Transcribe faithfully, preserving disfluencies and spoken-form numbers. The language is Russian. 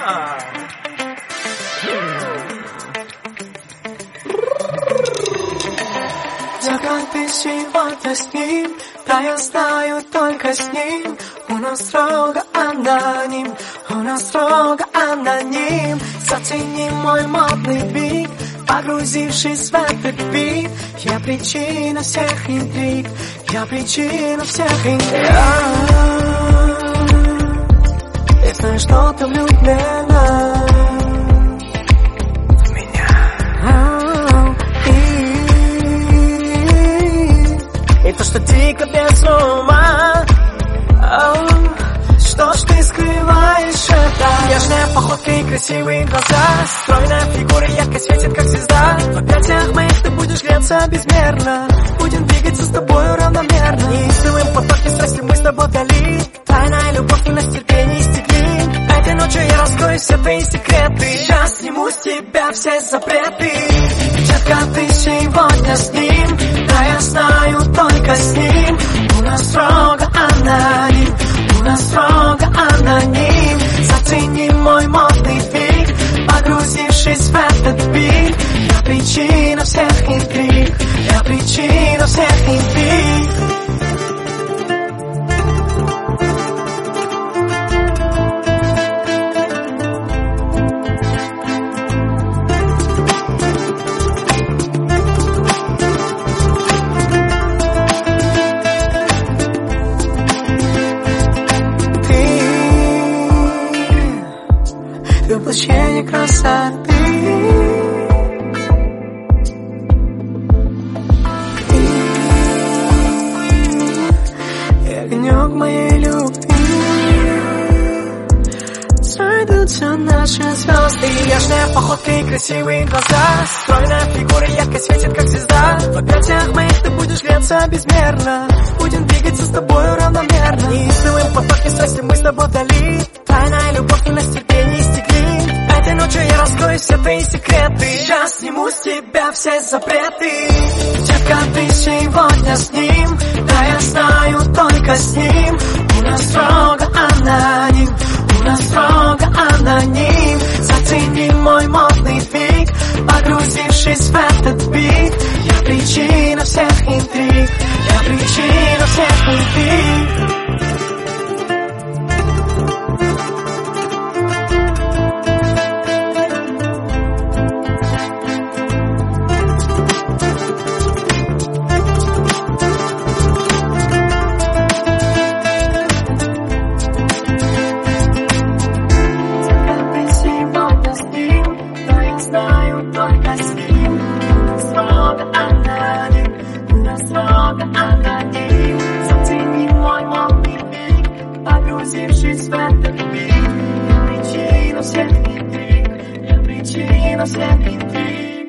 Да как ты сегодня с ним, да я знаю только с ним. У нас строго аноним, у нас строго аноним. Зацени мой модный бит, погрузившись в этот бит. Я причина всех интриг, я причина всех интриг. Я знаю, что ты влюблена в меня. И, и то, что дико без ума. Что ж ты скрываешь это? Нежная походка и красивые глаза, стройная фигура ярко светит, как звезда. В объятиях моих ты будешь греться безмерно, будем двигаться с тобою равномерно. Неистовым потоке страсти мы с тобой вдали, тайная любовь, ненависть, терпение и степень. Этой ночью я раскрою все твои секреты, я сниму с тебя все запреты. Детка, ты сегодня с ним, да я знаю только с ним. У нас строго аноним, у нас строго аноним. Зацени мой модный бит, погрузившись в этот бит. Я причина всех интриг, я причина всех интриг. Воплощение красоты, и огонек моей любви. Сойдутся наши звезды. Нежная походка и красивые глаза, стройная фигура ярко светит, как звезда. В объятиях моих ты будешь греться безмерно, будем двигаться с тобою равномерно. Неистовым потоке страсти мы с тобой вдали, тайная любовь, ненависть, терпение и степень. Этой ночью я раскрою все твои секреты, я сниму с тебя все запреты. Детка, ты сегодня с ним, да я знаю только с ним. У нас строго аноним, у нас строго аноним. Зацени мой модный бит, погрузившись в этот бит. Я причина всех интриг, я причина всех интриг. Только с ним, строго аноним, у нас строго аноним. Зацени мой модный бит, погрузившись в этот бит. Я причина всех интриг, я причина всех интриг.